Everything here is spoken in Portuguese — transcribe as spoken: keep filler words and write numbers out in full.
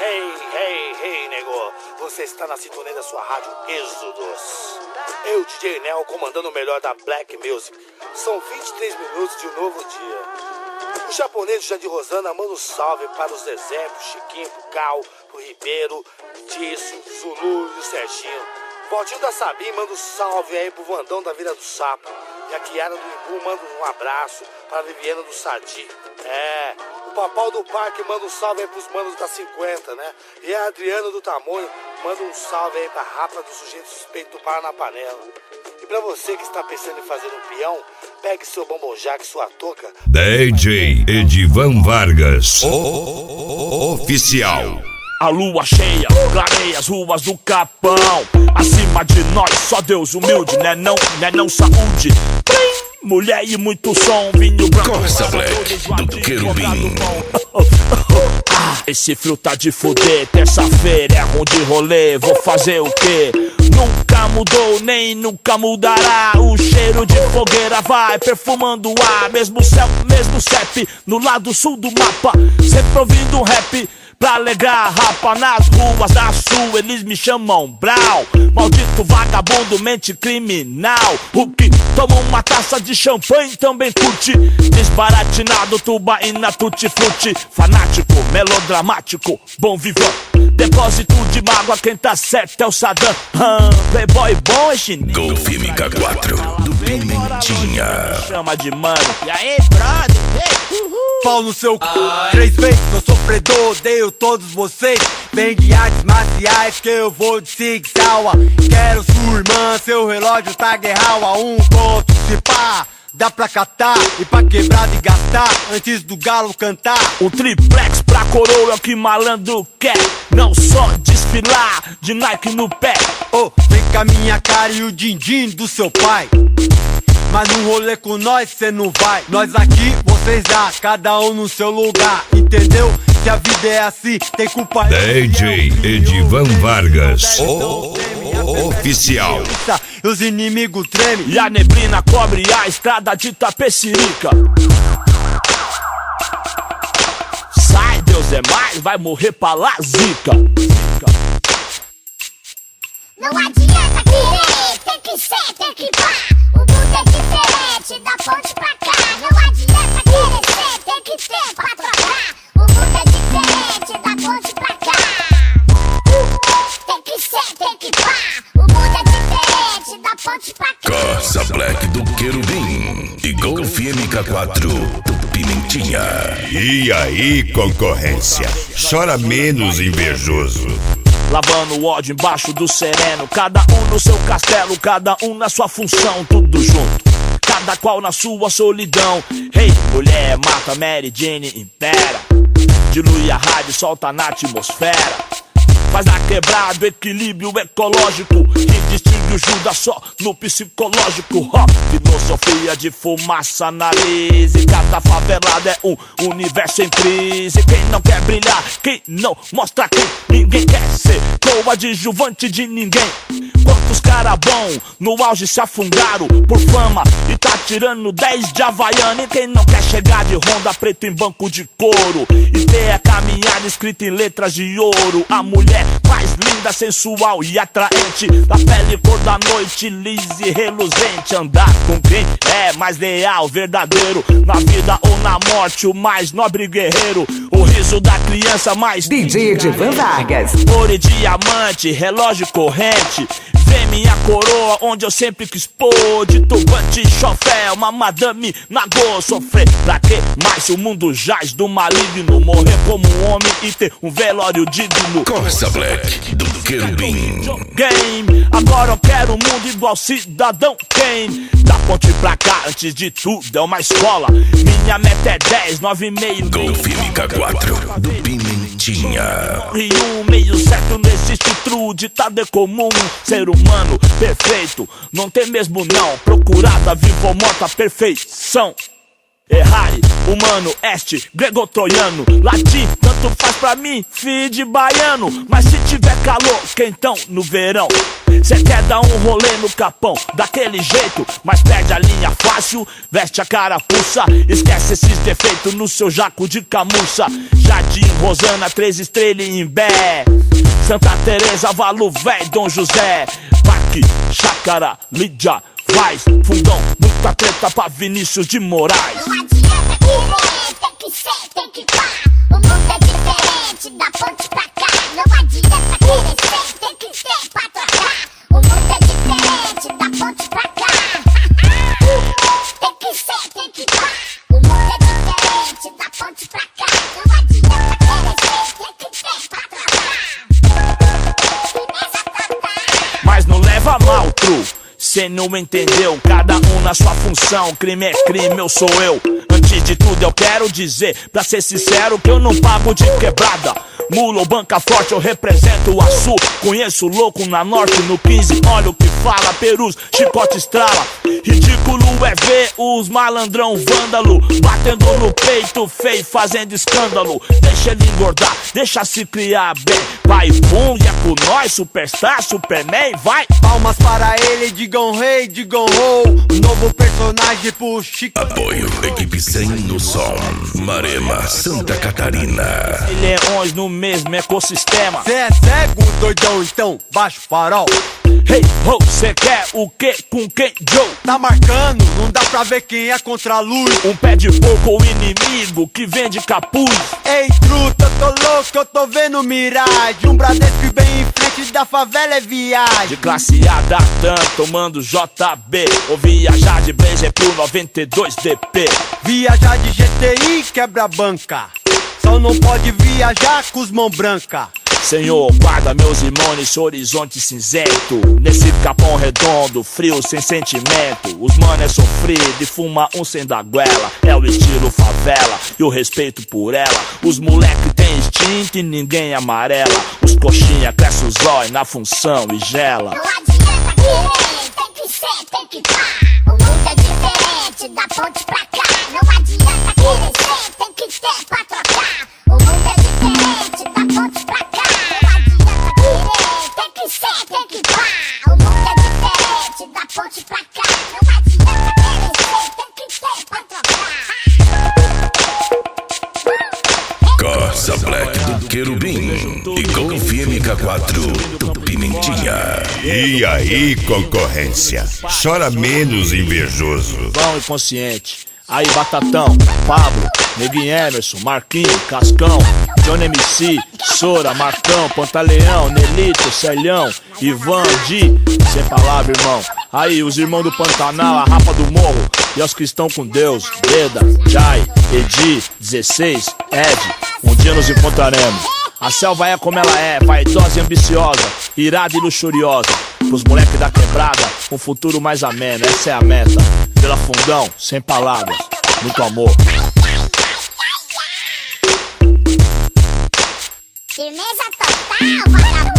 Hey, hey, hey, nego. Você está na sintonia da sua rádio Êxodos. Eu, D J Nel, comandando o melhor da Black Music. São vinte e três minutos de um novo dia. O japonês Jandir Rosana manda um salve para os Zezé, pro Chiquinho, pro Cal, pro Ribeiro, Tício, Zulu e o Serginho. Valtinho da Sabim manda um salve aí pro Vandão da Vila do Sapo. E a Kiara do Imbu manda um abraço para a Viviana do Sadi. É, o Papau do Parque manda um salve aí pros manos da cinquenta, né? E a Adriana do Tamonho manda um salve aí pra Rapa do Sujeito Suspeito do Para na Panela. E pra você que está pensando em fazer um peão, pegue seu bombonjaque, sua touca. D J Edivan Vargas, o, o, o, oficial. A lua cheia, clareia as ruas do Capão. Acima de nós, só Deus humilde, né não, né não saúde. Mulher e muito som, vinho branco. Corsa Black, do Querubim. Ah, esse frio tá de fuder, terça-feira é ruim de rolê, vou fazer o quê? Nunca mudou, nem nunca mudará. O cheiro de fogueira vai perfumando o ar. Mesmo céu, mesmo C E P, no lado sul do mapa. Sempre ouvindo um rap pra alegrar a rapa. Nas ruas da sul eles me chamam Brau. Maldito vagabundo, mente criminal. O que toma uma taça de champanhe também curte. Desbaratinado, tubaína, tutti-frutti. Fanático, melodramático, bom vivão. Depósito de mágoa, quem tá certo é o Saddam. hum, Playboy bom é chinês. Golf M K quatro, do Pimentinha. Chama de mano. E aí, brother? Ei, uhul. Pau no seu c... Três vezes eu sofredor, odeio todos vocês. Vem de artes marciais que eu vou de Sig Sauer. Quero sua irmã, seu relógio tá guerral a um ponto, se pá. Dá pra catar e pra quebrar e gastar antes do galo cantar. Um triplex pra coroa é o que malandro quer. Não só desfilar de Nike no pé. Oh, vem com a minha cara e o din-din do seu pai. Mas no rolê com nós cê não vai. Nós aqui, vocês lá, cada um no seu lugar. Entendeu? Se a vida é assim, tem culpa. D J Edivan Vargas, o, o oficial. E os inimigos tremem. E a neblina cobre a estrada de Tapecirica. Sai, Deus é mais, vai morrer pra lá, zica. Não adianta querer, tem que ser, tem que pá. O mundo é diferente, da ponte pra cá. Não adianta querer ser, tem que ter pra trocar. O mundo é diferente, da ponte pra cá. Tem que ser, tem que pá. O mundo é diferente, da ponte pra cá. Corsa Black do Querubim e Golf M K quatro do Pimentinha. E aí, concorrência? Chora menos, invejoso. Lavando o ódio embaixo do sereno. Cada um no seu castelo, cada um na sua função. Tudo junto, cada qual na sua solidão. Hey, mulher, mata Mary Jane, impera. Dilui a rádio, solta na atmosfera. Faz na quebrada, equilíbrio ecológico. Quem distingue o Judas só no psicológico. Ó, filosofia de fumaça na lise. Cada favelada é um universo em crise. Quem não quer brilhar, quem não mostra quem. Ninguém quer ser coadjuvante de ninguém. Quantos cara bom no auge se afundaram por fama e tá tirando dez de Havaiana. E quem não quer chegar de Honda preto em banco de couro e ter a caminhada escrita em letras de ouro. A mulher mais linda, sensual e atraente, da pele cor da noite, lisa e reluzente. Andar com quem é mais leal, verdadeiro, na vida ou na morte, o mais nobre guerreiro. O riso da criança mais D J Edivan Vargas. Ouro e diamante, relógio corrente. Vê minha coroa onde eu sempre quis pôr. De turbante, chofé, uma madame nagô. Sofrer pra quê? Mas se o mundo jaz do maligno, morrer como um homem e ter um velório digno. Corsa Black do Querubim. Game, agora eu quero um mundo igual Cidadão Kane. Da ponte pra cá, antes de tudo é uma escola. Minha meta é dez, nove e meio. Golf M K quatro do Pimentinha. E um meio certo, não existe true, ditado é comum. Ser humano perfeito, não tem mesmo não. Procurada, viva ou morta, perfeição. Errare, humano, este, grego-troiano. Latim, tanto faz pra mim, fi de baiano. Mas se tiver calor, quentão no verão, cê quer dar um rolê no capão, daquele jeito, mas perde a linha fácil, veste a carapuça, esquece esses defeitos no seu jaco de camuça. Jardim, Rosana, Três Estrelas em Imbé, Santa Teresa, Valo Véi, Dom José, Parque, Chácara, Lídia, Vaz, Fundão, muita treta pra Vinícius de Moraes. Não adianta querer, tem que ser, tem que pá. O mundo é diferente, da ponte pra cá. Não adianta querer ser, tem que ter pra trocar. O mundo é diferente, da ponte pra cá. Tem que ser, tem que pá. O mundo é diferente, da ponte pra cá. Não adianta querer ser, tem que ter pra trocar. Firmeza total. Mas não leva mal, tru, cê não entendeu, cada um na sua função. Crime é crime, eu sou eu. Antes de tudo eu quero dizer, pra ser sincero, que eu não pago de quebrada. Mula ou banca forte, eu represento o Açu. Conheço louco na norte, no quinze, olha o que fala. Perus, chicote estrala. Ridículo é ver os malandrão vândalo batendo no peito feio, fazendo escândalo. Deixa ele engordar, deixa se criar bem. Vai, pum, e é com nós, superstar, superman, vai. Palmas para ele, digam rei, digam ho. Um novo personagem pro Chico. Apoio, equipe cem no som, Marema, Santa Catarina. Leões no mesmo ecossistema. Cê é cego, doidão, então baixa o farol. Hey, ho, cê quer o que com quem, Joe? Tá marcando, não dá pra ver quem é contra a luz. Um pé de porco ou inimigo que vende capuz. Ei, truta, eu tô louco, eu tô vendo miragem. Um Bradesco bem em frente da favela é viagem. De classe A da TAM, tomando J B. Ou viajar de Blazer pro noventa e dois D P. Viajar de G T I quebra a banca. Só não pode viajar com os mão branca. Senhor, guarda meus irmãos nesse horizonte cinzento, nesse capão redondo, frio, sem sentimento. Os mano é sofrido e fuma um sem da goela. É o estilo favela e o respeito por ela. Os moleque tem instinto e ninguém amarela. Os coxinha cresce os olhos na função e gela. Não adianta querer, tem que ser, tem que pá. O mundo é diferente, da ponte pra cá. Não adianta querer ser, tem que ter pra trocar. O mundo é diferente, da ponte pra cá. Não adianta querer, tem que ser, tem que pá. O mundo é diferente, da ponte pra cá. Não adianta querer ser, tem que ter pra trocar. Corsa Black do Querubim e Golf M K quatro do Pimentinha. E aí, concorrência? Chora menos, invejoso. Bom e consciente. Aí, Batatão, Pablo, Neguinho Emerson, Marquinho, Cascão, Johnny M C, Sora, Marcão, Pantaleão, Nelito, Celhão, Ivan, Di, sem palavra, irmão. Aí, os irmãos do Pantanal, a Rapa do Morro, e os cristãos com Deus, Beda, Jai, Edi, dezesseis, Ed, um dia nos encontraremos. A selva é como ela é, vaidosa e ambiciosa, irada e luxuriosa. Pros moleques da quebrada, um futuro mais ameno, essa é a meta. Pela Fundão, sem palavras, muito amor. Firmeza total, vagabundo.